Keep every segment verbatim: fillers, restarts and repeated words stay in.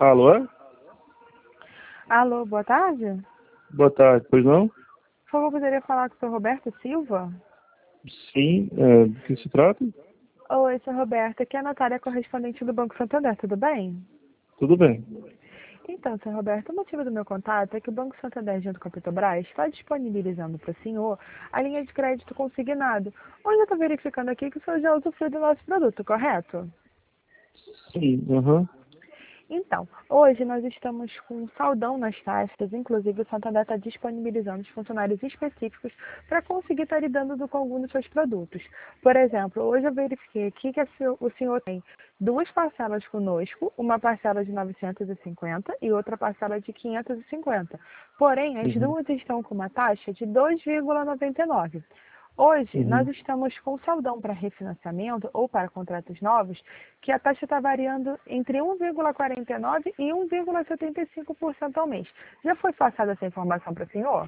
Alô? Alô, boa tarde? Boa tarde, pois não? Por favor, poderia falar com o senhor Roberto Silva? Sim, é, do que se trata? Oi, senhor Roberto, aqui é a Natália, correspondente do Banco Santander, tudo bem? Tudo bem. Então, senhor Roberto, o motivo do meu contato é que o Banco Santander, junto com a Petrobras, está disponibilizando para o senhor a linha de crédito consignado. Hoje eu estou verificando aqui que o senhor já usufrui do nosso produto, correto? Sim, aham. Então, hoje nós estamos com um saldão nas taxas, inclusive o Santander está disponibilizando os funcionários específicos para conseguir estar lidando do- com algum dos seus produtos. Por exemplo, hoje eu verifiquei aqui que a se- o senhor tem duas parcelas conosco, uma parcela de novecentos e cinquenta e outra parcela de quinhentos e cinquenta. Porém, as Uhum. duas estão com uma taxa de dois vírgula noventa e nove. Hoje, nós Uhum. estamos com saldão para refinanciamento ou para contratos novos, que a taxa está variando entre um vírgula quarenta e nove e um vírgula setenta e cinco por cento ao mês. Já foi passada essa informação para o senhor?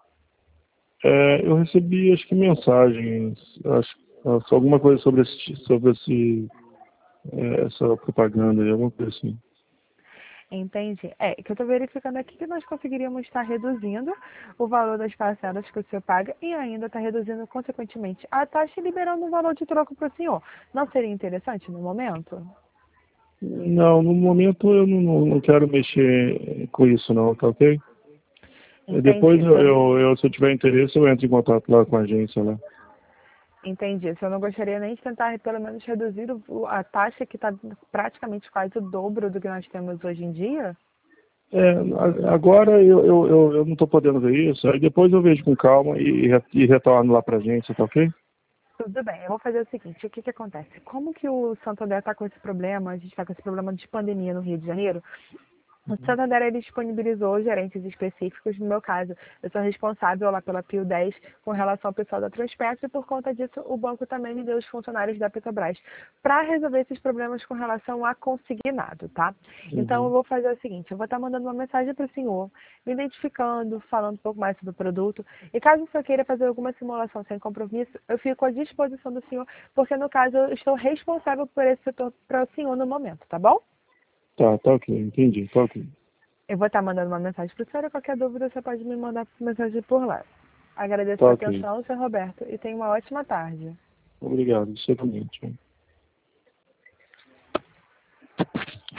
É, eu recebi, acho que mensagens, acho, acho alguma coisa sobre esse, sobre esse, é, essa propaganda aí, alguma coisa assim. Entendi. É, que eu estou verificando aqui que nós conseguiríamos estar reduzindo o valor das parcelas que o senhor paga e ainda está reduzindo, consequentemente, a taxa e liberando um valor de troco para o senhor. Não seria interessante no momento? Não, no momento eu não, não não quero mexer com isso não, tá ok? É, Depois, Entendi. eu, Senhor. eu, eu, se eu tiver interesse, eu entro em contato lá com a agência lá. Entendi. Se eu não gostaria nem de tentar, pelo menos, reduzir o- a taxa que está praticamente quase o dobro do que nós temos hoje em dia? É, a- agora eu, eu, eu, eu não estou podendo ver isso, aí depois eu vejo com calma e, re- e retorno lá para a agência, tá ok? Tudo bem, eu vou fazer o seguinte, o que que acontece? Como que o Santander está com esse problema, a gente está com esse problema de pandemia no Rio de Janeiro, o Santander ele disponibilizou gerentes específicos, no meu caso, eu sou responsável lá pela Pio dez com relação ao pessoal da Transpetro e por conta disso o banco também me deu os funcionários da Petrobras para resolver esses problemas com relação a consignado, tá? Então eu Uhum. vou fazer o seguinte, eu vou estar mandando uma mensagem para o senhor, me identificando, falando um pouco mais sobre o produto e caso o senhor queira fazer alguma simulação sem compromisso, eu fico à disposição do senhor, porque no caso eu estou responsável por esse setor para o senhor no momento, tá bom? Tá, tá ok, entendi, tá ok. Eu vou estar mandando uma mensagem para o senhor e qualquer dúvida você pode me mandar mensagem por lá. Agradeço Tá a ok. atenção, senhor Roberto, e tenha uma ótima tarde. Obrigado, você também. Tchau.